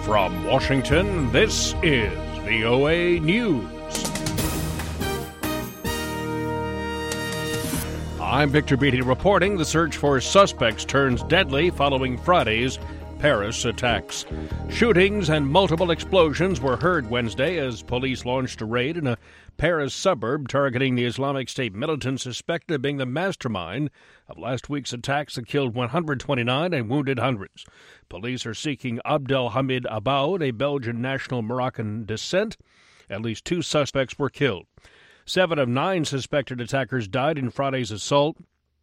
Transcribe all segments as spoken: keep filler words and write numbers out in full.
From Washington, this is V O A News. I'm Victor Beatty reporting the search for suspects turns deadly following Friday's Paris attacks. Shootings and multiple explosions were heard Wednesday as police launched a raid in a Paris suburb targeting the Islamic State militant suspected of being the mastermind of last week's attacks that killed one hundred twenty-nine and wounded hundreds. Police are seeking Abdelhamid Aboud, a Belgian national Moroccan descent. At least two suspects were killed. Seven of nine suspected attackers died in Friday's assault.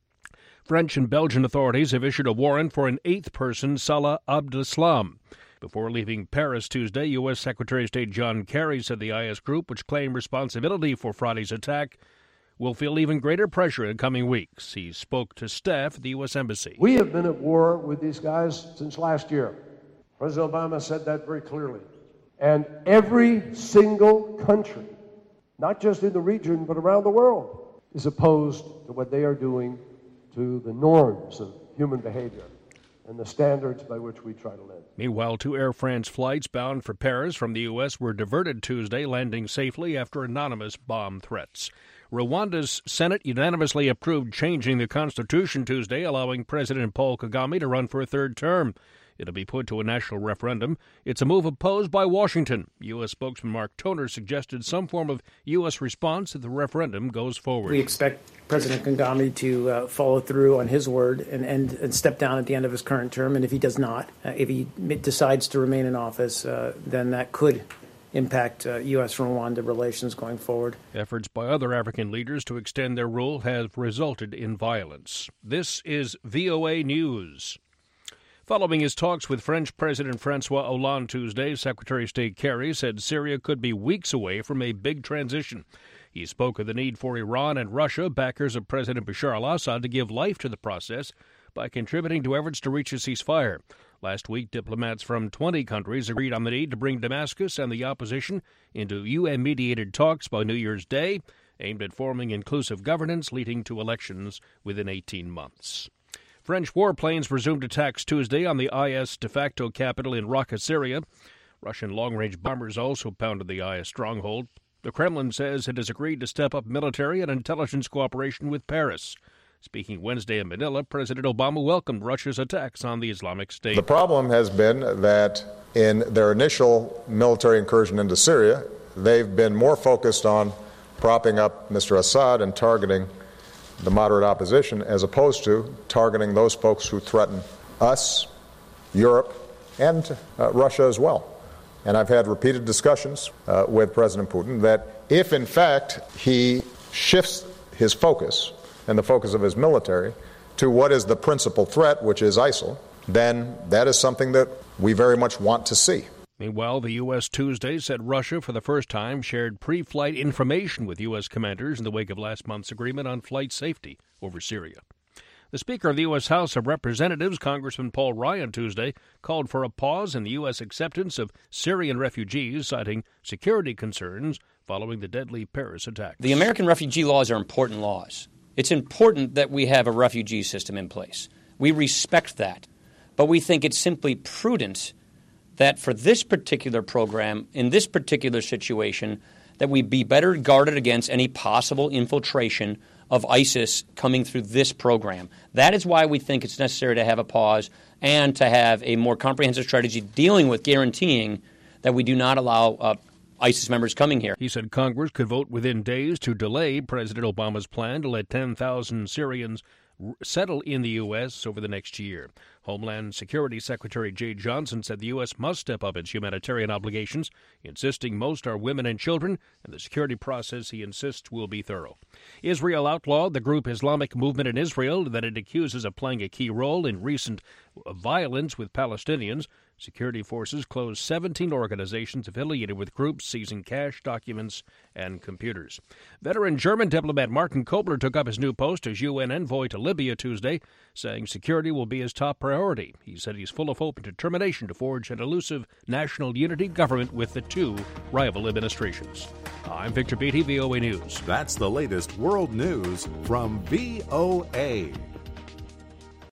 French and Belgian authorities have issued a warrant for an eighth person, Salah Abdeslam. Before leaving Paris Tuesday, U S. Secretary of State John Kerry said the I S group, which claimed responsibility for Friday's attack, will feel even greater pressure in coming weeks. He spoke to staff at the U S. Embassy. We have been at war with these guys since last year. President Obama said that very clearly. And every single country, not just in the region but around the world, is opposed to what they are doing to the norms of human behavior and the standards by which we try to live. Meanwhile, two Air France flights bound for Paris from the U S were diverted Tuesday, landing safely after anonymous bomb threats. Rwanda's Senate unanimously approved changing the constitution Tuesday, allowing President Paul Kagame to run for a third term. It'll be put to a national referendum. It's a move opposed by Washington. U S. spokesman Mark Toner suggested some form of U S response if the referendum goes forward. We expect President Kagame to uh, follow through on his word and, and, and step down at the end of his current term. And if he does not, uh, if he decides to remain in office, uh, then that could impact uh, U S Rwanda relations going forward. Efforts by other African leaders to extend their rule have resulted in violence. This is V O A News. Following his talks with French President Francois Hollande Tuesday, Secretary of State Kerry said Syria could be weeks away from a big transition. He spoke of the need for Iran and Russia, backers of President Bashar al-Assad, to give life to the process by contributing to efforts to reach a ceasefire. Last week, diplomats from twenty countries agreed on the need to bring Damascus and the opposition into U N-mediated talks by New Year's Day, aimed at forming inclusive governance leading to elections within eighteen months. French warplanes resumed attacks Tuesday on the I S de facto capital in Raqqa, Syria. Russian long-range bombers also pounded the I S stronghold. The Kremlin says it has agreed to step up military and intelligence cooperation with Paris. Speaking Wednesday in Manila, President Obama welcomed Russia's attacks on the Islamic State. The problem has been that in their initial military incursion into Syria, they've been more focused on propping up Mister Assad and targeting the moderate opposition, as opposed to targeting those folks who threaten us, Europe, and uh, Russia as well. And I've had repeated discussions uh, with President Putin that if, in fact, he shifts his focus and the focus of his military to what is the principal threat, which is ISIL, then that is something that we very much want to see. Meanwhile, the U S Tuesday said Russia, for the first time, shared pre-flight information with U S commanders in the wake of last month's agreement on flight safety over Syria. The Speaker of the U S House of Representatives, Congressman Paul Ryan, Tuesday, called for a pause in the U S acceptance of Syrian refugees, citing security concerns following the deadly Paris attacks. The American refugee laws are important laws. It's important that we have a refugee system in place. We respect that. But we think it's simply prudent that for this particular program, in this particular situation, that we be better guarded against any possible infiltration of ISIS coming through this program. That is why we think it's necessary to have a pause and to have a more comprehensive strategy dealing with guaranteeing that we do not allow uh, ISIS members coming here. He said Congress could vote within days to delay President Obama's plan to let ten thousand Syrians settle in the U S over the next year. Homeland Security Secretary Jay Johnson said the U S must step up its humanitarian obligations, insisting most are women and children, and the security process, he insists, will be thorough. Israel outlawed the group Islamic Movement in Israel that it accuses of playing a key role in recent violence with Palestinians. Security forces closed seventeen organizations affiliated with groups, seizing cash, documents, and computers. Veteran German diplomat Martin Kobler took up his new post as U N envoy to Libya Tuesday, saying security will be his top priority. He said he's full of hope and determination to forge an elusive national unity government with the two rival administrations. I'm Victor Beatty, V O A News. That's the latest world news from V O A.